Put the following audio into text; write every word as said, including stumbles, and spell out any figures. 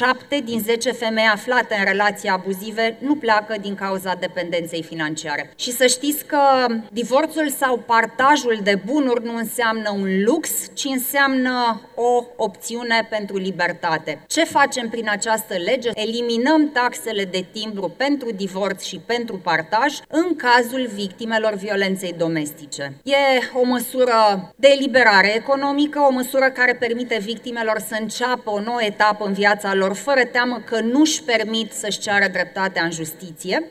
șapte din zece femei aflate în relații abuzive nu pleacă din cauza dependenței financiare. Și să știți că divorțul sau partajul de bunuri nu înseamnă un lux, ci înseamnă o opțiune pentru libertate. Ce facem prin această lege? Eliminăm taxele de timbru pentru divorț și pentru partaj în cazul victimelor violenței domestice. E o măsură de eliberare economică, o măsură care permite victimelor să înceapă o nouă etapă în viața lor fără teamă că nu-și permit să-și ceară dreptatea în justiție